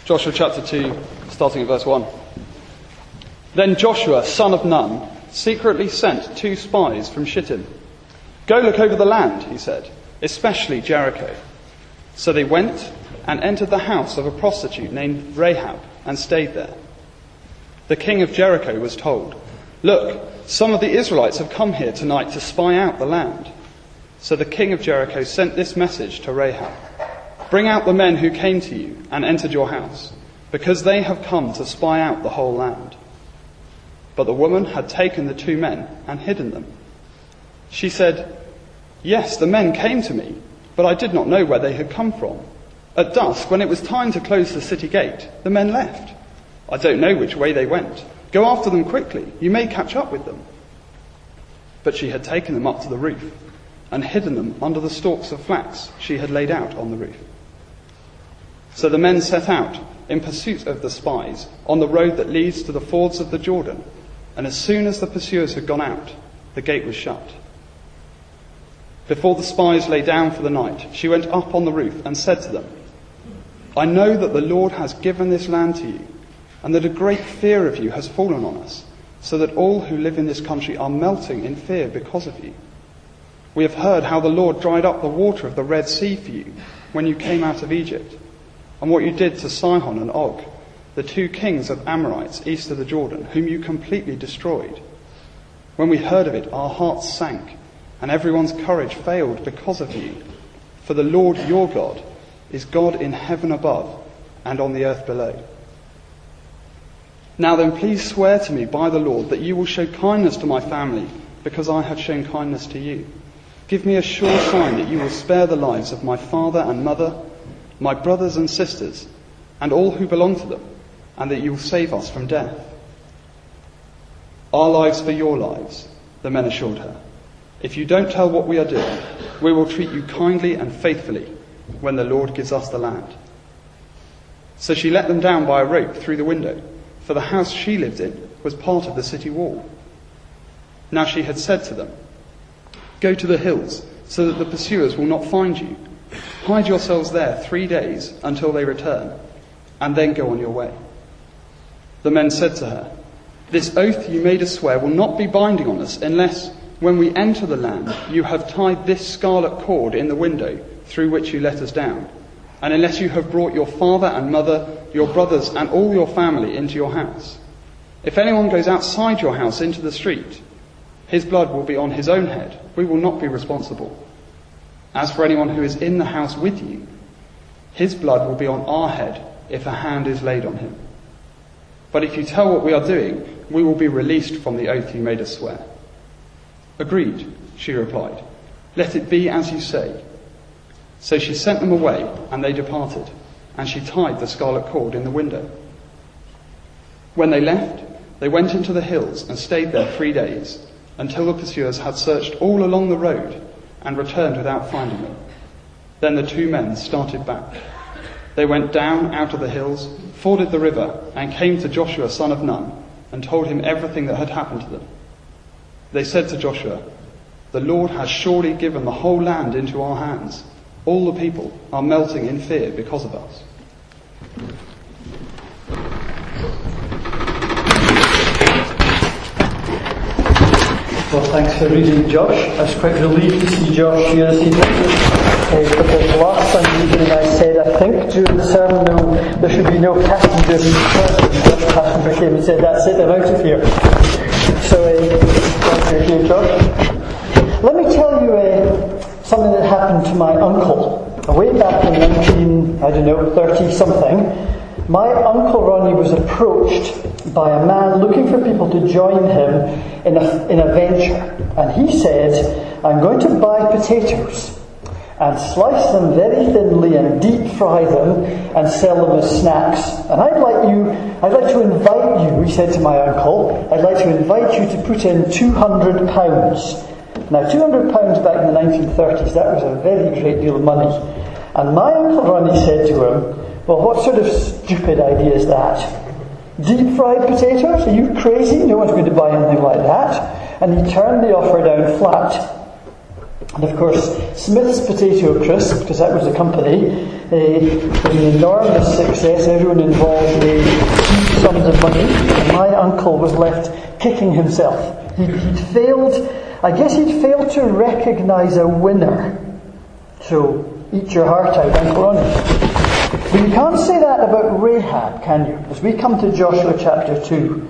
Joshua chapter 2, starting at verse 1. Then Joshua, son of Nun, secretly sent 2 spies from Shittim. "Go look over the land," he said, "especially Jericho." So they went and entered the house of a prostitute named Rahab and stayed there. The king of Jericho was told, "Look, some of the Israelites have come here tonight to spy out the land." So the king of Jericho sent this message to Rahab: "Bring out the men who came to you and entered your house, because they have come to spy out the whole land." But the woman had taken the 2 men and hidden them. She said, "Yes, the men came to me, but I did not know where they had come from. At dusk, when it was time to close the city gate, the men left. I don't know which way they went. Go after them quickly. You may catch up with them." But she had taken them up to the roof and hidden them under the stalks of flax she had laid out on the roof. So the men set out in pursuit of the spies on the road that leads to the fords of the Jordan, and as soon as the pursuers had gone out, the gate was shut. Before the spies lay down for the night, she went up on the roof and said to them, "I know that the Lord has given this land to you, and that a great fear of you has fallen on us, so that all who live in this country are melting in fear because of you. We have heard how the Lord dried up the water of the Red Sea for you when you came out of Egypt, and what you did to Sihon and Og, the 2 kings of Amorites east of the Jordan, whom you completely destroyed. When we heard of it, our hearts sank, and everyone's courage failed because of you. For the Lord your God is God in heaven above and on the earth below. Now then, please swear to me by the Lord that you will show kindness to my family, because I have shown kindness to you. Give me a sure sign that you will spare the lives of my father and mother, my brothers and sisters, and all who belong to them, and that you will save us from death." "Our lives for your lives," the men assured her. "If you don't tell what we are doing, we will treat you kindly and faithfully when the Lord gives us the land." So she let them down by a rope through the window, for the house she lived in was part of the city wall. Now she had said to them, "Go to the hills, so that the pursuers will not find you. Hide yourselves there 3 days until they return, and then go on your way." The men said to her, "This oath you made us swear will not be binding on us unless, when we enter the land, you have tied this scarlet cord in the window through which you let us down, and unless you have brought your father and mother, your brothers and all your family into your house. If anyone goes outside your house into the street, his blood will be on his own head. We will not be responsible. As for anyone who is in the house with you, his blood will be on our head if a hand is laid on him. But if you tell what we are doing, we will be released from the oath you made us swear." "Agreed," she replied. "Let it be as you say." So she sent them away, and they departed, and she tied the scarlet cord in the window. When they left, they went into the hills and stayed there 3 days, until the pursuers had searched all along the road and returned without finding them. Then the 2 men started back. They went down out of the hills, forded the river, and came to Joshua son of Nun, and told him everything that had happened to them. They said to Joshua, "The Lord has surely given the whole land into our hands. All the people are melting in fear because of us." Well, thanks for reading, Josh. I was quite relieved to see Josh here this evening. Because last Sunday I said, I think, during the sermon, there should be no passengers in the church. The passenger came and said, "That's it, I'm out of here." So, glad you're here, Josh. Let me tell you something that happened to my uncle. Way back in 30-something, my Uncle Ronnie was approached by a man looking for people to join him in a venture. And he said, "I'm going to buy potatoes and slice them very thinly and deep fry them and sell them as snacks. And I'd like to invite you," he said to my uncle, "I'd like to invite you to put in £200. Now, £200 back in the 1930s, that was a very great deal of money. And my Uncle Ronnie said to him, "Well, what sort of stupid idea is that? Deep-fried potatoes? Are you crazy? No one's going to buy anything like that." And he turned the offer down flat. And of course, Smith's Potato Crisp, because that was the company, was an enormous success. Everyone involved made huge sums of money, and my uncle was left kicking himself. He'd failed to recognise a winner. So, eat your heart out, Uncle Ronnie. But you can't say that about Rahab, can you? As we come to Joshua chapter 2,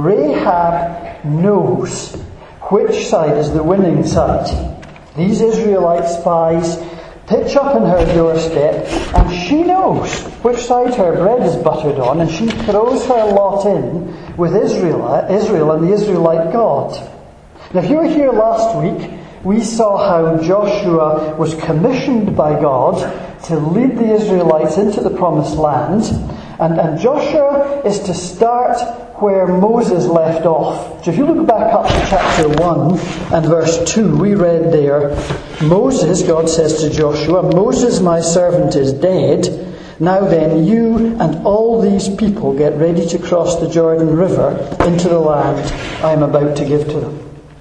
Rahab knows which side is the winning side. These Israelite spies pitch up in her doorstep, and she knows which side her bread is buttered on, and she throws her lot in with Israel and the Israelite God. Now, if you were here last week, we saw how Joshua was commissioned by God to lead the Israelites into the promised land, and Joshua is to start where Moses left off. So if you look back up to chapter 1 and verse 2, we read there, Moses, God says to Joshua, Moses my servant is dead. Now then, you and all these people get ready to cross the Jordan River into the land I am about to give to them.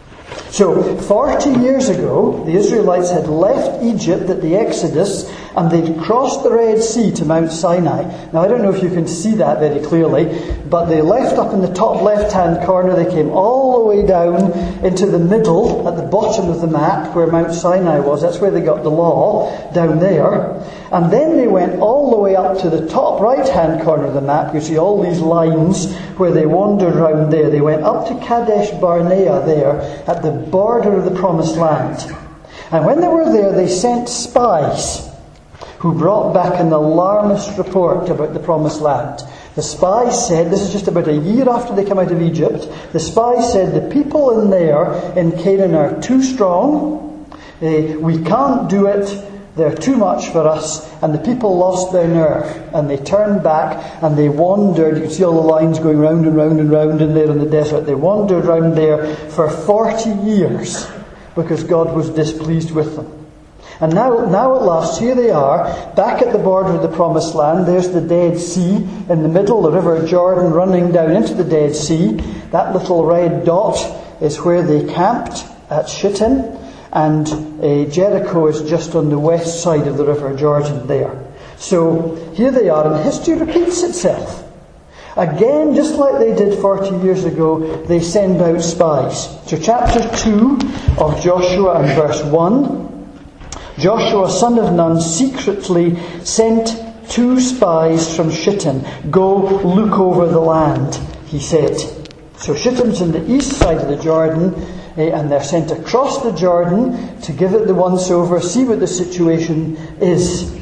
So, 40 years ago, the Israelites had left Egypt at the Exodus, and they'd crossed the Red Sea to Mount Sinai. Now, I don't know if you can see that very clearly, but they left up in the top left-hand corner. They came all the way down into the middle, at the bottom of the map, where Mount Sinai was. That's where they got the law, down there. And then they went all the way up to the top right-hand corner of the map. You see all these lines where they wandered around there. They went up to Kadesh Barnea there, at the border of the Promised Land. And when they were there, they sent spies who brought back an alarmist report about the Promised Land. The spies said, this is just about a year after they came out of Egypt, the spies said, the people in there in Canaan are too strong, we can't do it, they're too much for us, and the people lost their nerve, and they turned back, and they wandered. You can see all the lines going round and round and round in there in the desert. They wandered round there for 40 years, because God was displeased with them. And now at last, here they are, back at the border of the Promised Land. There's the Dead Sea in the middle, the River Jordan running down into the Dead Sea. That little red dot is where they camped at Shittim. And Jericho is just on the west side of the River Jordan there. So here they are, and history repeats itself. Again, just like they did 40 years ago, they send out spies. So chapter 2 of Joshua and verse 1, Joshua son of Nun secretly sent 2 spies from Shittim. Go look over the land, he said. So Shittim's on the east side of the Jordan, and they're sent across the Jordan to give it the once-over, see what the situation is.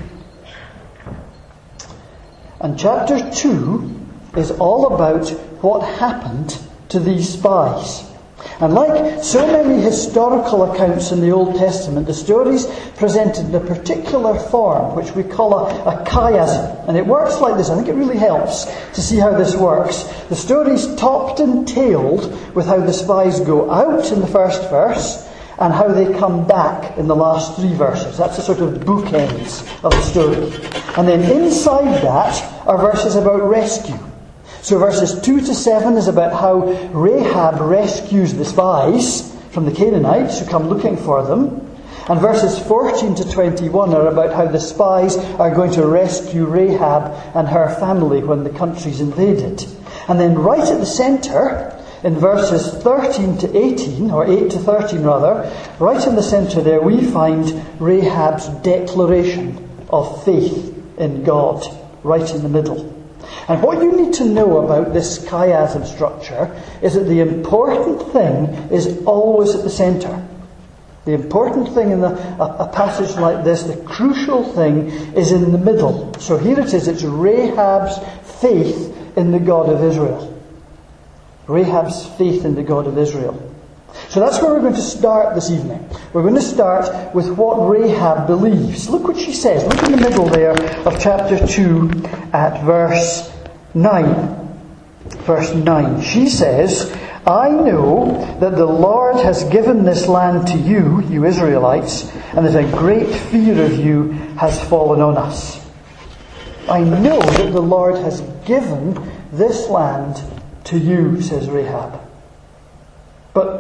And chapter 2 is all about what happened to these spies. And like so many historical accounts in the Old Testament, the story's presented in a particular form, which we call a chiasm. And it works like this. I think it really helps to see how this works. The story's topped and tailed with how the spies go out in the first verse and how they come back in the last 3 verses. That's the sort of bookends of the story. And then inside that are verses about rescue. So verses 2 to 7 is about how Rahab rescues the spies from the Canaanites who come looking for them. And verses 14 to 21 are about how the spies are going to rescue Rahab and her family when the country's invaded. And then right at the centre, in verses 13 to 18, or 8 to 13 rather, right in the centre there we find Rahab's declaration of faith in God, right in the middle. And what you need to know about this chiasm structure is that the important thing is always at the centre. The important thing in a passage like this, the crucial thing, is in the middle. So here it is, it's Rahab's faith in the God of Israel. Rahab's faith in the God of Israel. So that's where we're going to start this evening. We're going to start with what Rahab believes. Look what she says. Look in the middle there of chapter 2 at verse 9. Verse 9. She says, I know that the Lord has given this land to you, you Israelites, and that a great fear of you has fallen on us. I know that the Lord has given this land to you, says Rahab. But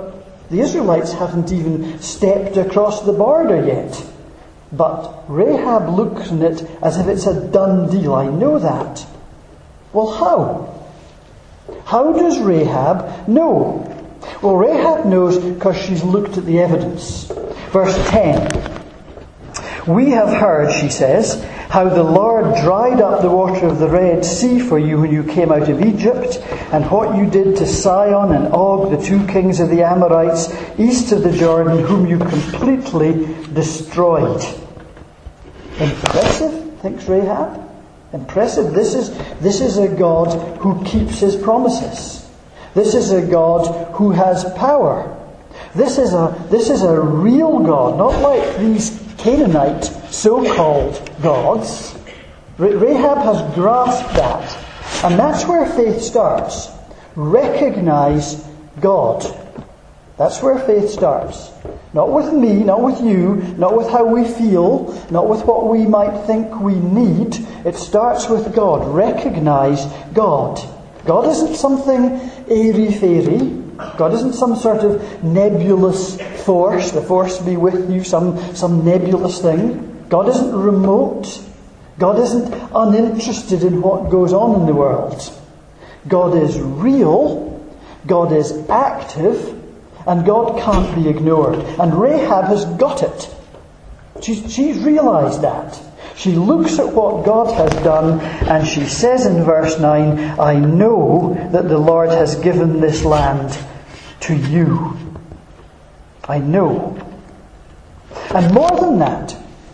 The Israelites haven't even stepped across the border yet. But Rahab looks on it as if it's a done deal. I know that. Well, how? How does Rahab know? Well, Rahab knows because she's looked at the evidence. Verse 10. We have heard, she says, how the Lord dried up the water of the Red Sea for you when you came out of Egypt, and what you did to Sihon and Og, the two kings of the Amorites, east of the Jordan, whom you completely destroyed. Impressive, thinks Rahab. Impressive. This is a God who keeps his promises. This is a God who has power. This is a real God, not like these Canaanite so-called gods. Rahab has grasped that. And that's where faith starts. Recognize God. That's where faith starts. Not with me, not with you, not with how we feel, not with what we might think we need. It starts with God. Recognize God. God isn't something airy-fairy. God isn't some sort of nebulous force, the force be with you, some nebulous thing. God isn't remote. God isn't uninterested in what goes on in the world. God is real. God is active. And God can't be ignored. And Rahab has got it. She's realised that. She looks at what God has done and she says in verse 9, I know that the Lord has given this land to you. I know. And more than that,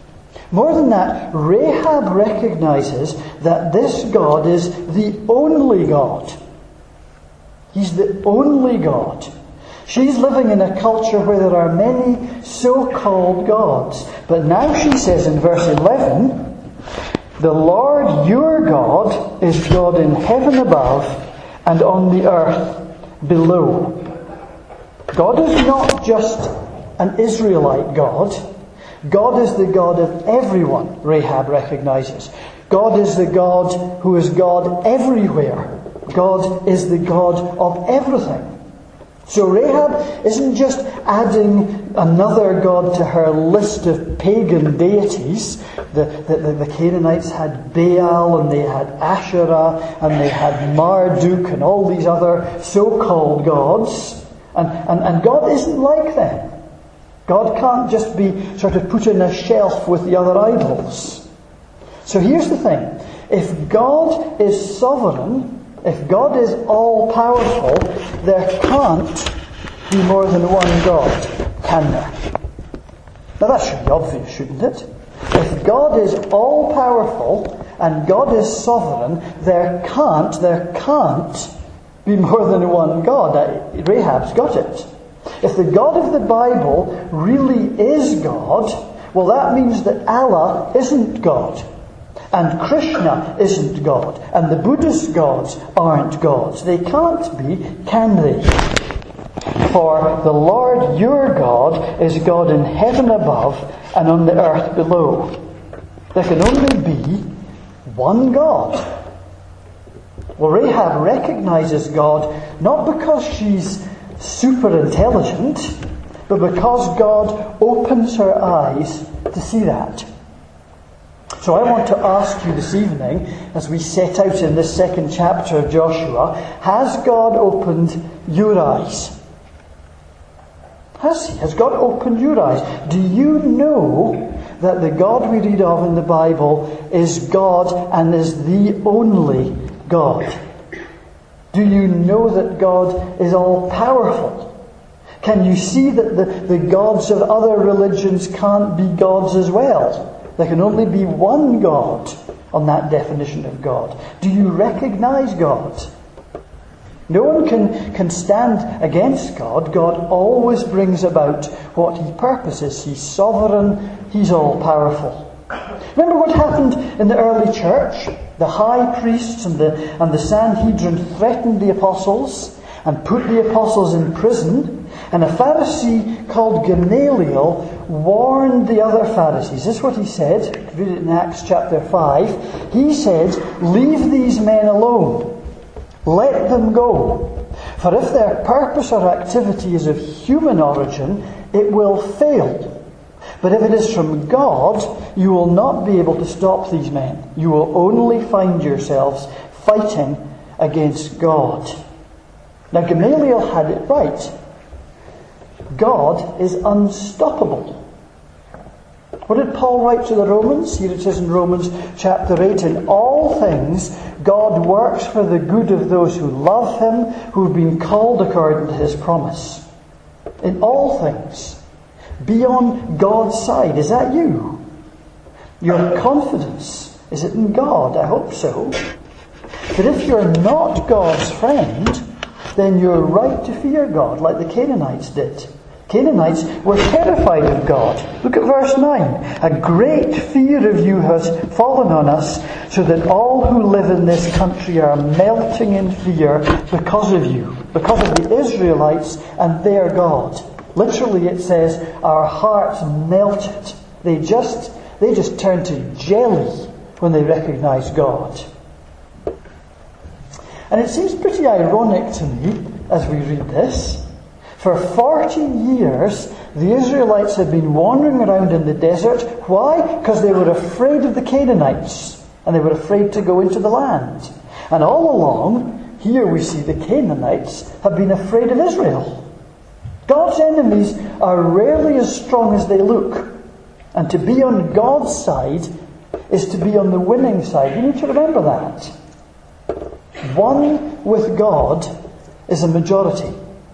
Rahab recognises that this God is the only God. He's the only God. She's living in a culture where there are many so-called gods. But now she says in verse 11, the Lord your God is God in heaven above and on the earth below. God is not just an Israelite God. God is the God of everyone, Rahab recognizes. God is the God who is God everywhere. God is the God of everything. So Rahab isn't just adding another god to her list of pagan deities. The Canaanites had Baal and they had Asherah and they had Marduk and all these other so-called gods. And God isn't like them. God can't just be sort of put in a shelf with the other idols. So here's the thing. If God is sovereign, if God is all-powerful, there can't be more than one God, can there? Now that should be obvious, shouldn't it? If God is all-powerful and God is sovereign, there can't be more than one God. Rahab's got it. If the God of the Bible really is God, well, that means that Allah isn't God. And Krishna isn't God. And the Buddhist gods aren't gods. They can't be, can they? For the Lord your God is God in heaven above and on the earth below. There can only be one God. Well, Rahab recognizes God not because she's super intelligent, but because God opens her eyes to see that. So I want to ask you this evening, as we set out in this second chapter of Joshua, has God opened your eyes? Has He? Has God opened your eyes? Do you know that the God we read of in the Bible is God and is the only God? Do you know that God is all-powerful? Can you see that the gods of other religions can't be gods as well? There can only be one God on that definition of God. Do you recognize God? No one can stand against God. God always brings about what He purposes. He's sovereign. He's all-powerful. Remember what happened in the early church? The high priests and the Sanhedrin threatened the apostles and put the apostles in prison. And a Pharisee called Gamaliel warned the other Pharisees. This is what he said. Read it in Acts chapter 5. He said, leave these men alone. Let them go. For if their purpose or activity is of human origin, it will fail. But if it is from God, you will not be able to stop these men. You will only find yourselves fighting against God. Now Gamaliel had it right. God is unstoppable. What did Paul write to the Romans? Here it says in Romans chapter 8, in all things God works for the good of those who love Him, who have been called according to His promise. In all things. Be on God's side. Is that you? Your confidence, is it in God? I hope so. But if you're not God's friend, then you're right to fear God, like the Canaanites did. Canaanites were terrified of God. Look at verse 9. A great fear of you has fallen on us, so that all who live in this country are melting in fear because of you, because of the Israelites and their God. Literally it says, our hearts melted. They just turned to jelly when they recognized God. And it seems pretty ironic to me as we read this. For 40 years, the Israelites had been wandering around in the desert. Why? Because they were afraid of the Canaanites. And they were afraid to go into the land. And all along, here we see the Canaanites have been afraid of Israel. God's enemies are rarely as strong as they look. And to be on God's side is to be on the winning side. You need to remember that. One with God is a majority.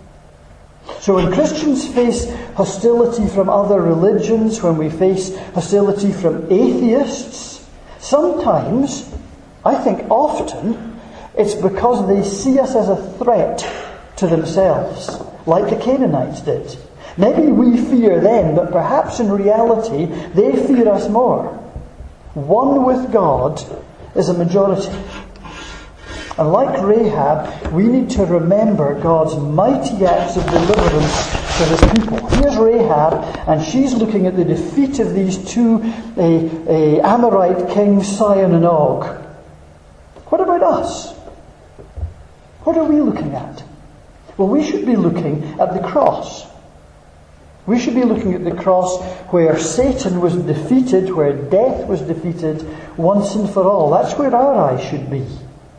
So when Christians face hostility from other religions, when we face hostility from atheists, sometimes, I think often, it's because they see us as a threat to themselves, like the Canaanites did. Maybe we fear them, but perhaps in reality they fear us more. One with God is a majority. And like Rahab, we need to remember God's mighty acts of deliverance for His people. Here's Rahab, and she's looking at the defeat of these two Amorite kings, Sihon and Og. What about us? What are we looking at? Well, we should be looking at the cross. We should be looking at the cross where Satan was defeated, where death was defeated once and for all. That's where our eyes should be.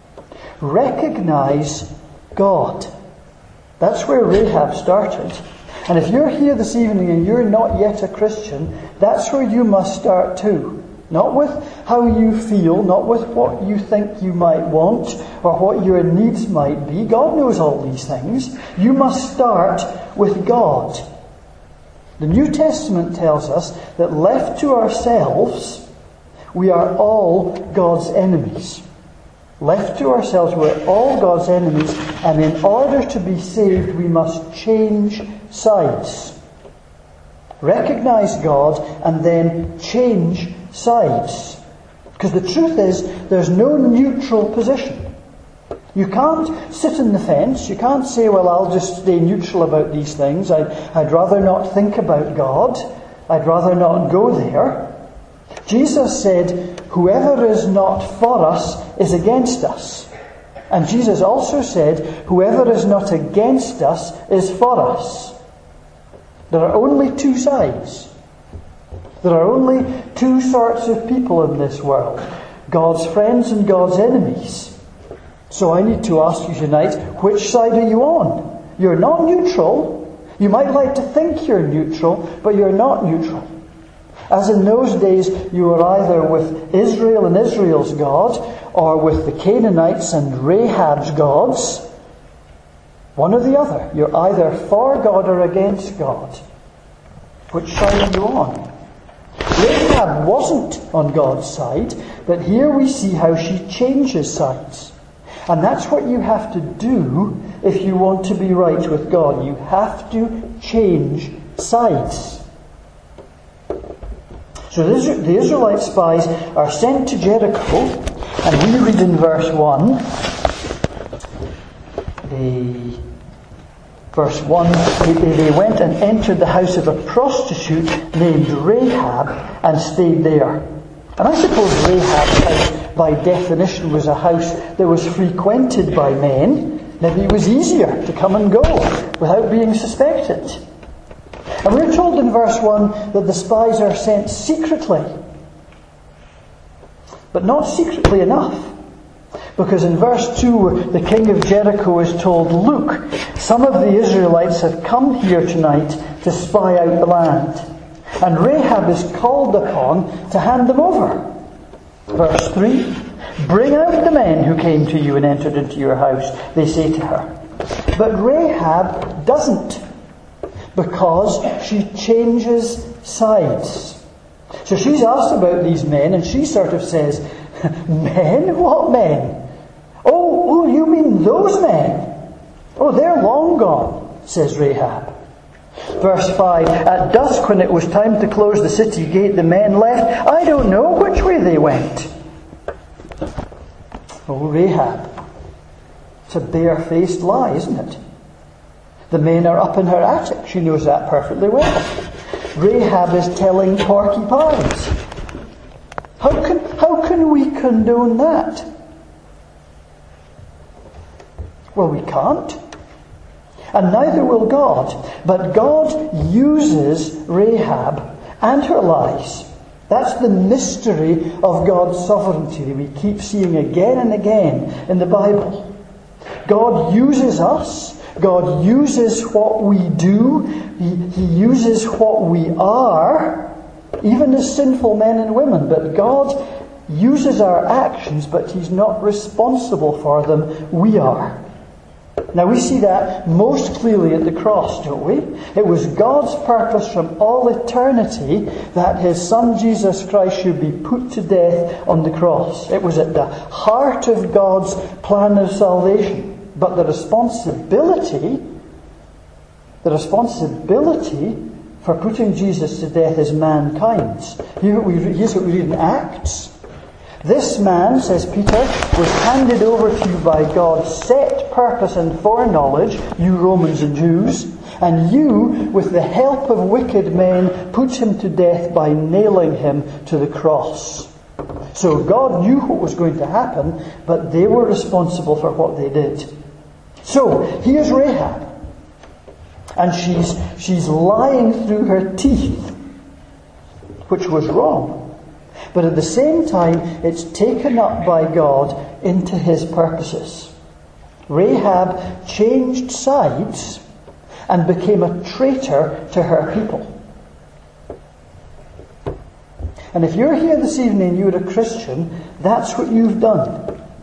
Recognize God. That's where Rahab started. And if you're here this evening and you're not yet a Christian, that's where you must start too. Not with how you feel, not with what you think you might want, or what your needs might be. God knows all these things. You must start with God. The New Testament tells us that left to ourselves, we are all God's enemies. Left to ourselves, we're all God's enemies, and in order to be saved, we must change sides. Recognize God and then change sides. Because the truth is, there's no neutral position. You can't sit in the fence. You can't say, well, I'll just stay neutral about these things. I'd rather not think about God. I'd rather not go there. Jesus said, whoever is not for us is against us. And Jesus also said, whoever is not against us is for us. There are only two sides. There are only two sorts of people in this world. God's friends and God's enemies. So I need to ask you tonight, which side are you on? You're not neutral. You might like to think you're neutral, but you're not neutral. As in those days, you were either with Israel and Israel's God, or with the Canaanites and Rahab's gods. One or the other. You're either for God or against God. Which side are you on? Rahab wasn't on God's side, but here we see how she changes sides. And that's what you have to do if you want to be right with God. You have to change sides. So the Israelite spies are sent to Jericho, and we read in verse 1, they went and entered the house of a prostitute named Rahab and stayed there. And I suppose Rahab's house, by definition, was a house that was frequented by men. Maybe it was easier to come and go without being suspected. And we're told in verse 1 that the spies are sent secretly. But not secretly enough. Because in verse 2, the king of Jericho is told, "Look, some of the Israelites have come here tonight to spy out the land." And Rahab is called upon to hand them over. Verse 3, "Bring out the men who came to you and entered into your house," they say to her. But Rahab doesn't, because she changes sides. So she's asked about these men, and she sort of says, "Men? What men? Oh, you mean those men? Oh, they're long gone," says Rahab. Verse 5, "At dusk, when it was time to close the city gate, the men left. I don't know which way they went." Oh, Rahab. It's a bare-faced lie, isn't it? The men are up in her attic. She knows that perfectly well. Rahab is telling porcupines. How can we condone that? Well, we can't. And neither will God. But God uses Rahab and her lies. That's the mystery of God's sovereignty that we keep seeing again and again in the Bible. God uses us. God uses what we do. He uses what we are, even as sinful men and women. But God uses our actions, but He's not responsible for them. We are. Now we see that most clearly at the cross, don't we? It was God's purpose from all eternity that His Son Jesus Christ should be put to death on the cross. It was at the heart of God's plan of salvation. But the responsibility for putting Jesus to death is mankind's. Here's what we read in Acts. "This man," says Peter, "was handed over to you by God's set purpose and foreknowledge, you Romans and Jews, and you, with the help of wicked men, put him to death by nailing him to the cross." So God knew what was going to happen, but they were responsible for what they did. So here's Rahab, and she's lying through her teeth, which was wrong. But at the same time, it's taken up by God into His purposes. Rahab changed sides and became a traitor to her people. And if you're here this evening and you're a Christian, that's what you've done.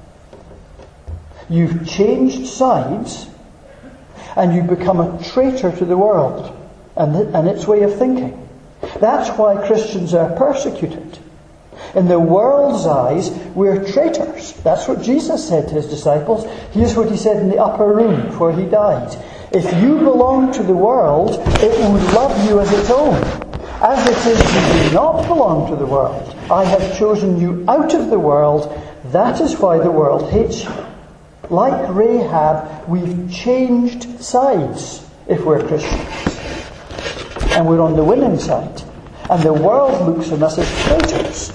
You've changed sides and you've become a traitor to the world and its way of thinking. That's why Christians are persecuted. In the world's eyes, we're traitors. That's what Jesus said to His disciples. Here's what He said in the upper room before He died. "If you belong to the world, it would love you as its own. As it is, you do not belong to the world. I have chosen you out of the world. That is why the world hates you." Like Rahab, we've changed sides if we're Christians. And we're on the winning side. And the world looks on us as traitors.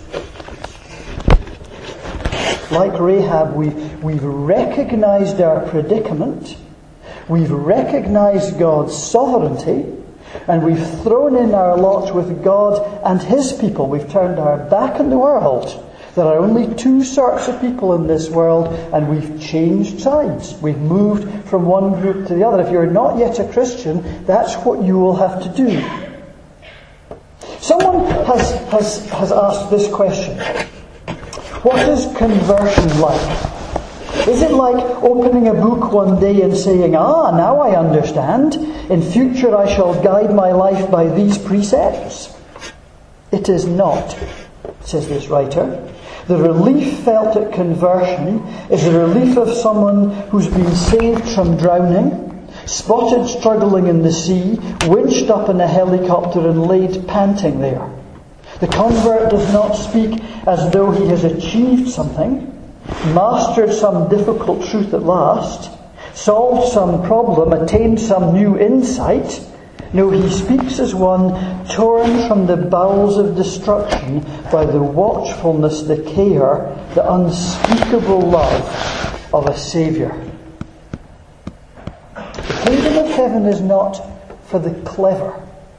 Like Rahab, we've recognized our predicament. We've recognized God's sovereignty. And we've thrown in our lot with God and His people. We've turned our back on the world. There are only two sorts of people in this world, and we've changed sides. We've moved from one group to the other. If you're not yet a Christian, that's what you will have to do. Someone has asked this question. What is conversion like? Is it like opening a book one day and saying, now I understand. In future I shall guide my life by these precepts? It is not, says this writer. The relief felt at conversion is the relief of someone who's been saved from drowning, spotted struggling in the sea, winched up in a helicopter and laid panting there. The convert does not speak as though he has achieved something, mastered some difficult truth at last, solved some problem, attained some new insight. No, he speaks as one torn from the bowels of destruction by the watchfulness, the care, the unspeakable love of a Saviour. kingdom of heaven is not for the clever.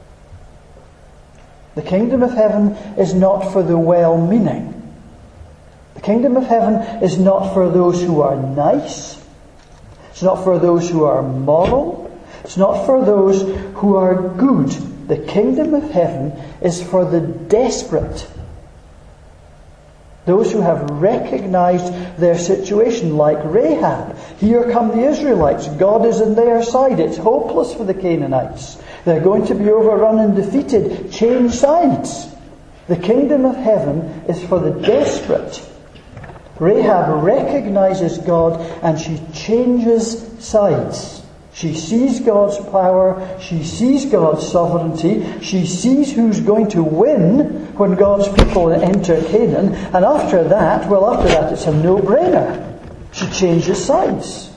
The kingdom of heaven is not for the well-meaning. The kingdom of heaven is not for those who are nice. It's not for those who are moral. It's not for those who are good. The kingdom of heaven is for the desperate. Those who have recognized their situation, like Rahab. Here come the Israelites. God is on their side. It's hopeless for the Canaanites. They're going to be overrun and defeated. Change sides. The kingdom of heaven is for the desperate. Rahab recognizes God and she changes sides. She sees God's power. She sees God's sovereignty. She sees who's going to win when God's people enter Canaan. And after that it's a no-brainer. She changes sides.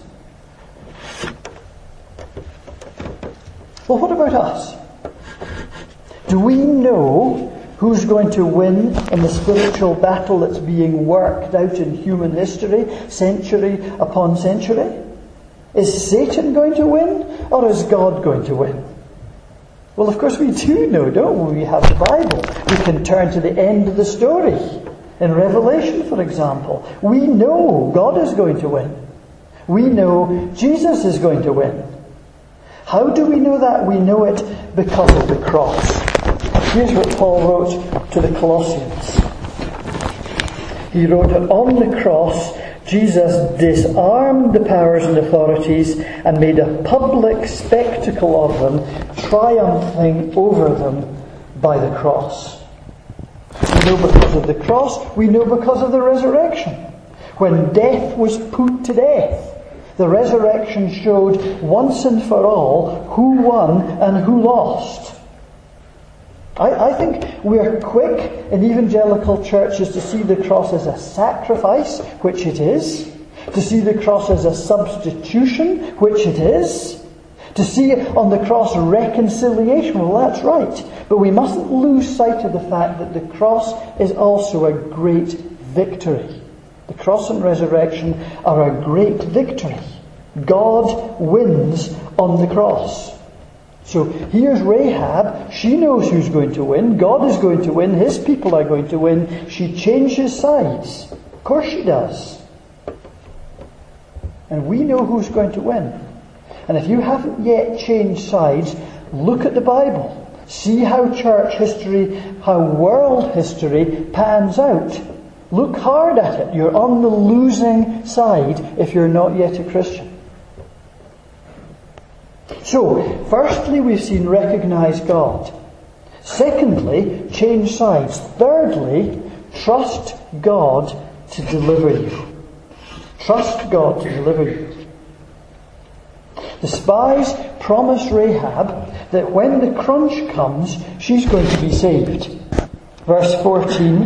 Well, what about us? Do we know who's going to win in the spiritual battle that's being worked out in human history, century upon century? Is Satan going to win, or is God going to win? Well, of course we do know, don't we? We have the Bible. We can turn to the end of the story. In Revelation, for example, we know God is going to win. We know Jesus is going to win. How do we know that? We know it because of the cross. Here's what Paul wrote to the Colossians. He wrote that on the cross, Jesus disarmed the powers and authorities and made a public spectacle of them, triumphing over them by the cross. We know because of the cross, we know because of the resurrection. When death was put to death, the resurrection showed once and for all who won and who lost. I think we are quick in evangelical churches to see the cross as a sacrifice, which it is. To see the cross as a substitution, which it is. To see on the cross reconciliation, well, that's right. But we mustn't lose sight of the fact that the cross is also a great victory. The cross and resurrection are a great victory. God wins on the cross. So here's Rahab. She knows who's going to win. God is going to win. His people are going to win. She changes sides. Of course she does. And we know who's going to win. And if you haven't yet changed sides, look at the Bible. See how church history, how world history pans out. Look hard at it. You're on the losing side if you're not yet a Christian. So, firstly, we've seen recognize God. Secondly, change sides. Thirdly, trust God to deliver you. Trust God to deliver you. The spies promise Rahab that when the crunch comes, she's going to be saved. Verse 14,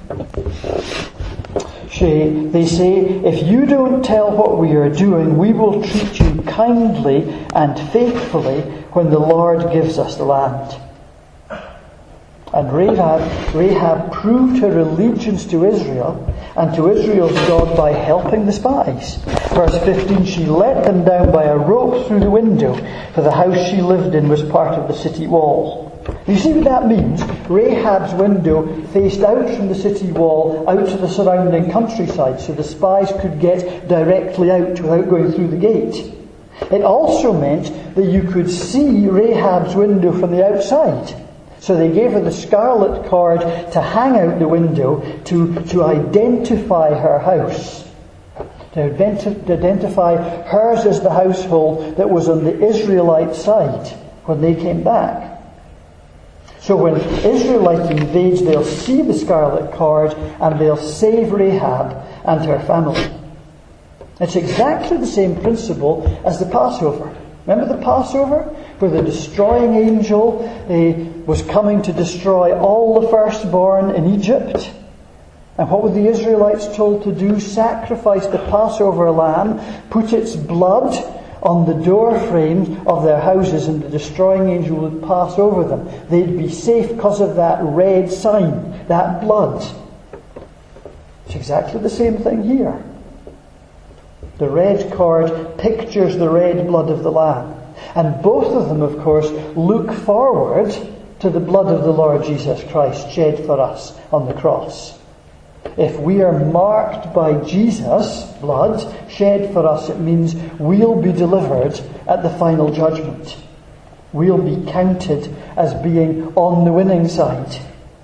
they say, if you don't tell what we are doing, we will treat you kindly and faithfully when the Lord gives us the land. And Rahab proved her allegiance to Israel and to Israel's God by helping the spies. Verse 15, she let them down by a rope through the window, for the house she lived in was part of the city wall. You see what that means? Rahab's window faced out from the city wall out to the surrounding countryside, so the spies could get directly out without going through the gate. It also meant that you could see Rahab's window from the outside. So they gave her the scarlet cord to hang out the window to identify her house. To identify hers as the household that was on the Israelite side when they came back. So when Israelites invade, they'll see the scarlet cord and they'll save Rahab and her family. It's exactly the same principle as the Passover. Remember the Passover? Where the destroying angel was coming to destroy all the firstborn in Egypt. And what were the Israelites told to do? Sacrifice the Passover lamb, put its blood on the door frames of their houses, and the destroying angel would pass over them. They'd be safe because of that red sign, that blood. It's exactly the same thing here. The red cord pictures the red blood of the Lamb. And both of them, of course, look forward to the blood of the Lord Jesus Christ shed for us on the cross. If we are marked by Jesus' blood shed for us, it means we'll be delivered at the final judgment. We'll be counted as being on the winning side.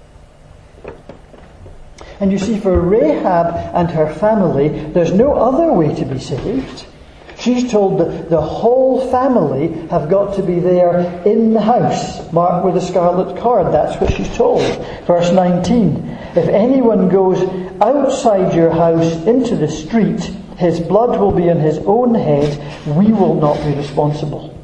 And you see, for Rahab and her family, there's no other way to be saved. She's told that the whole family have got to be there in the house, marked with a scarlet cord. That's what she's told. Verse 19. If anyone goes outside your house into the street, his blood will be on his own head. We will not be responsible.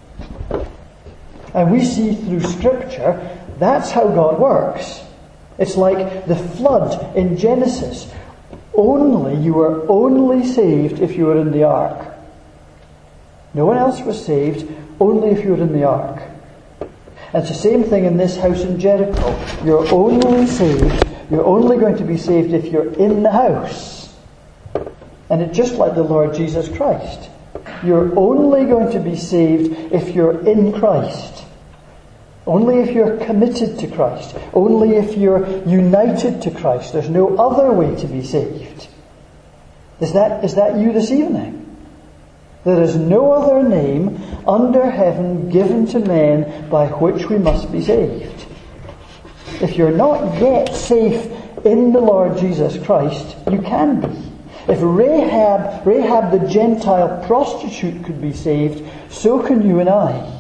And we see through Scripture, that's how God works. It's like the flood in Genesis. You were only saved if you were in the ark. No one else was saved, only if you were in the ark. And it's the same thing in this house in Jericho. You're only saved, you're only going to be saved if you're in the house. And it's just like the Lord Jesus Christ. You're only going to be saved if you're in Christ. Only if you're committed to Christ. Only if you're united to Christ. There's no other way to be saved. Is that you this evening? There is no other name under heaven given to men by which we must be saved. If you're not yet safe in the Lord Jesus Christ, you can be. If Rahab the Gentile prostitute could be saved, so can you and I.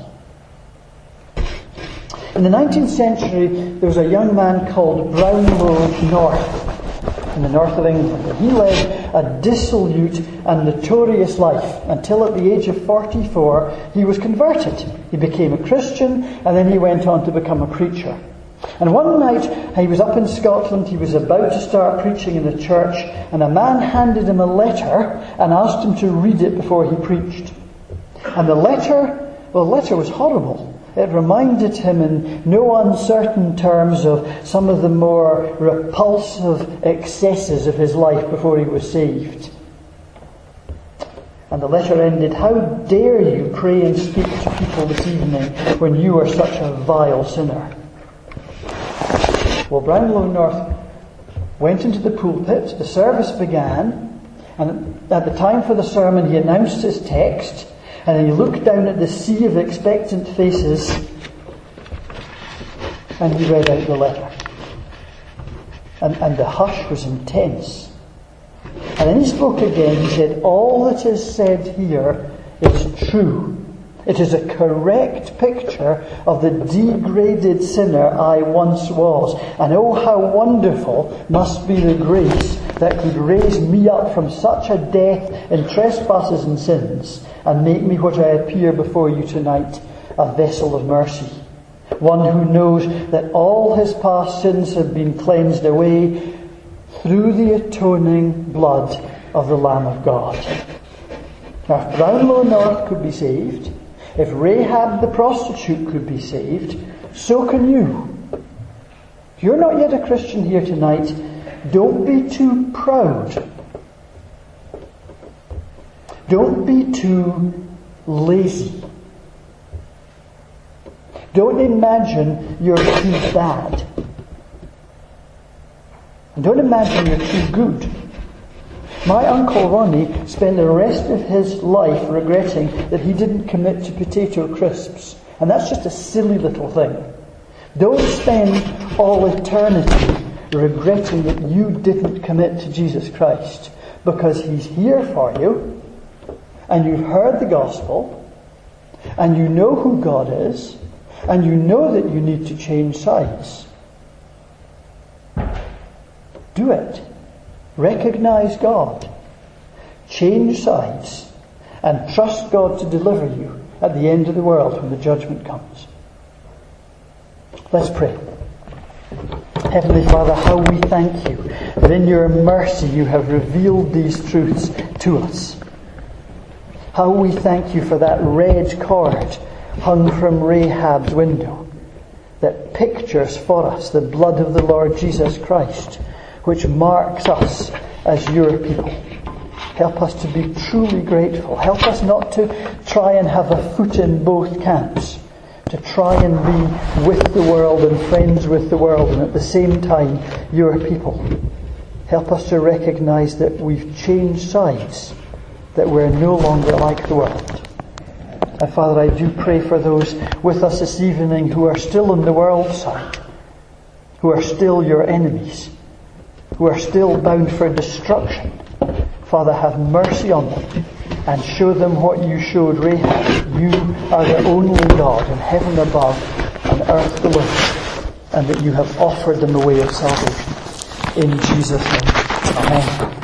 In the 19th century, there was a young man called Brownlow North in the north of England. He led a dissolute and notorious life until at the age of 44 he was converted. He became a Christian and then he went on to become a preacher. And one night he was up in Scotland, he was about to start preaching in the church, and a man handed him a letter and asked him to read it before he preached. And the letter was horrible. It reminded him in no uncertain terms of some of the more repulsive excesses of his life before he was saved. And the letter ended, "How dare you pray and speak to people this evening when you are such a vile sinner?" Well, Brownlow North went into the pulpit, the service began, and at the time for the sermon he announced his text. And then he looked down at the sea of expectant faces and he read out the letter. And the hush was intense. And then he spoke again. He said, "All that is said here is true. It is a correct picture of the degraded sinner I once was. And oh, how wonderful must be the grace that could raise me up from such a death in trespasses and sins and make me what I appear before you tonight, a vessel of mercy. One who knows that all his past sins have been cleansed away through the atoning blood of the Lamb of God." Now, if Brownlow North could be saved, if Rahab the prostitute could be saved, so can you. If you're not yet a Christian here tonight, don't be too proud. Don't be too lazy. Don't imagine you're too bad. And don't imagine you're too good. My Uncle Ronnie spent the rest of his life regretting that he didn't commit to potato crisps. And that's just a silly little thing. Don't spend all eternity regretting that you didn't commit to Jesus Christ, because He's here for you, and you've heard the gospel, and you know who God is, and you know that you need to change sides. Do it. Recognize God. Change sides. And trust God to deliver you at the end of the world when the judgment comes. Let's pray. Heavenly Father, how we thank you that in your mercy you have revealed these truths to us. How we thank you for that red cord hung from Rahab's window that pictures for us the blood of the Lord Jesus Christ, which marks us as your people. Help us to be truly grateful. Help us not to try and have a foot in both camps, to try and be with the world and friends with the world, and at the same time your people. Help us to recognize that we've changed sides, that we're no longer like the world. And Father, I do pray for those with us this evening who are still on the world side, who are still your enemies, who are still bound for destruction. Father, have mercy on them and show them what you showed Rahab. You are the only God in heaven above and earth below, and that you have offered them a way of salvation. In Jesus' name, amen.